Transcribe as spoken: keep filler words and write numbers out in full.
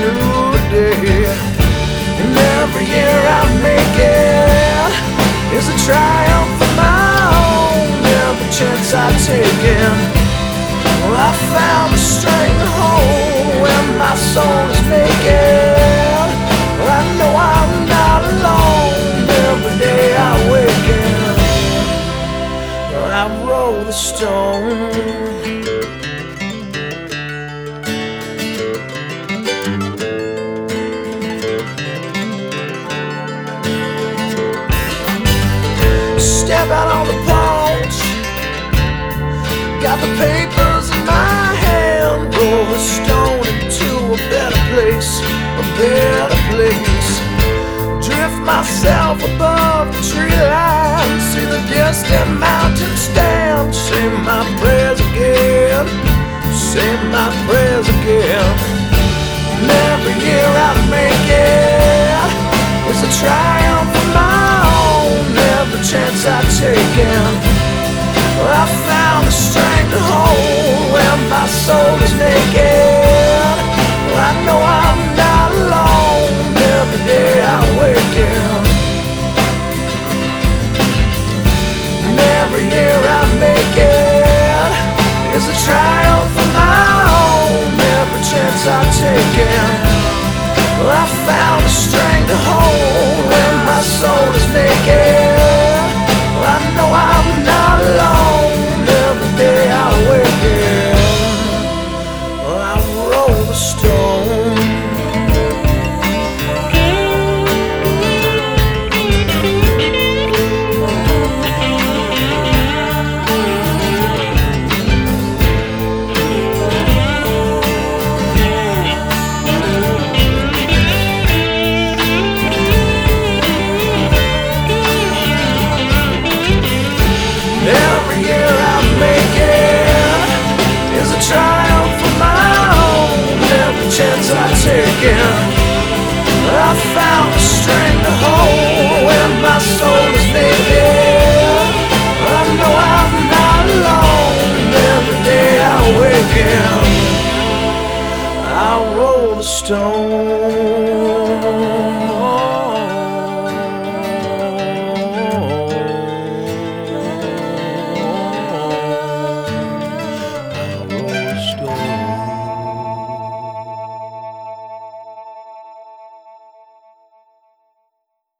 new day. And every year I make it is a triumph of my own. Every chance I take in, well, I found the strength to hold when my soul is naked. Well, I know I'm not alone. Every day I wake in, well, I roll the stone. Step out on the porch, got the papers in my hand. Roll the stone into a better place, a better place. Drift myself above the tree line, see the distant mountains stand. Say my prayers again, say my prayers again. And every year I make it, it's a triumph of my own. Every chance I take in, well, I found the strength to hold when my soul is naked. Well, I know I'm not alone. Every day I wake in, and every year I make it is a triumph of my own. Every chance I take in, well, I found the strength to hold when my soul is naked. Well, I know I'm not alone. Every day I wake in, well, I roll the stone. Every year I make it is a triumph of my own. Every chance I take in, I found the strength to hold when my soul is naked.